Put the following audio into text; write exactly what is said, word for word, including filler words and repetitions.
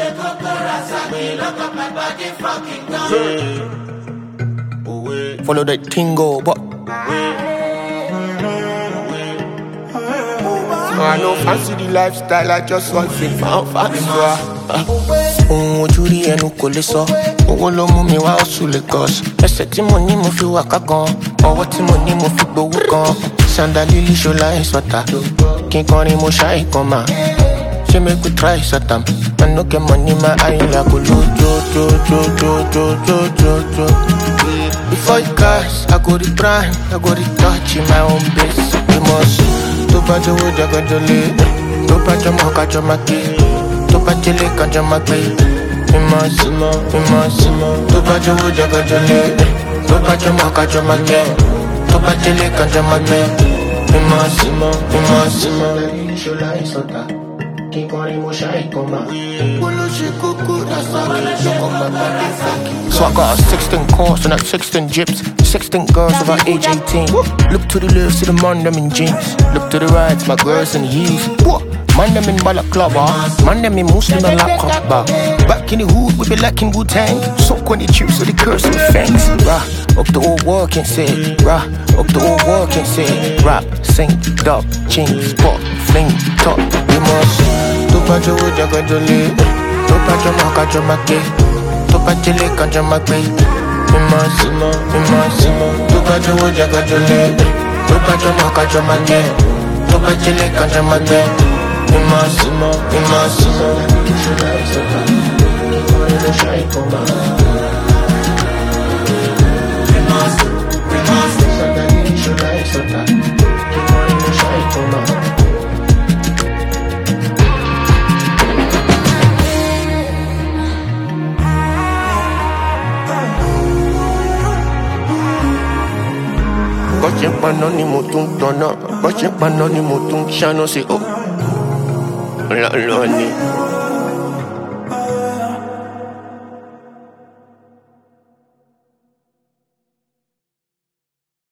Follow that tingo, but I no fancy the lifestyle, I just want to found fast. Ohun ojú rí ẹnu kò lè sọ, owó ló mú mi wá oṣù Lagos. Ẹsẹ̀ tí mo ní mo fi wà ká gan, ọwọ́ tí mo ní mo fi gbowó gan. Sandalili ṣọlá ìsọ̀tà, kí n kọrin mo ṣáì kan mà. Ṣé make we try Satam? I no get money, my eye like go jo jo jo jo jo jo jo jo jo. Before you cash, I go the prime, I go the touch in my own base. You must. Tó bá jọ̀wọ́ jagajole, tó bá jọmọ kájọ máa ké, tó bá jẹlé kájọ máa gbé. Mímọ́ símọ́, mímọ́ símọ́. Tó bá jọ̀wọ́ jagajole, tó bá jọmọ kájọ máa ké, tó bá jẹlé kájọ máa gbé. Mímọ́ símọ́, mímọ́ símọ́. Ṣọlá ìsọ̀tà, kí n kọrin mo ṣáì kan mà. Olóṣè kókó lásán kí n ṣọkọ bàbá rẹ̀ fàkì. So I got a sixteen course and that sixteen gyps, sixteen girls about age eighteen. Look to the left, see the man them in jeans. Look to the right, my girls in heels. Man them in balaclava, man them in Muslim and laptop bar. Back in the hood, we be lacking Wu-Tang. Soak on the chips with the curse and the fangs. Rah, up the old world can say. Rah, up the old world can say. Rap, sing, dub, ching, spot, fling, top, you must. Tó bá jọ̀wọ́ jagajole, tó bá jọmọ kájọ máa ké, tó bá jẹlé kájọ máa gbé. Mímọ́ símọ́, mímọ́ símọ́. Tó bá jọ̀wọ́ jagajole, tó bá jọmọ kájọ máa ké, tó bá jẹlé kájọ máa gbé. Mímọ́ símọ́, mímọ́ símọ́. Ṣọlá ìsọ̀tà, kíkọrin ló ṣáì kan mà. Mímọ́ sí, mímọ́ sí. Sandalili ṣọlá ìsọ̀tà, kíkọrin ló ṣáì kan mà. Bọ́ṣẹ́ paná ni mo tún tọ̀nà, bọ́ṣẹ́ paná ni mo tún ṣáná sí o. Lọ́lọ́ ni.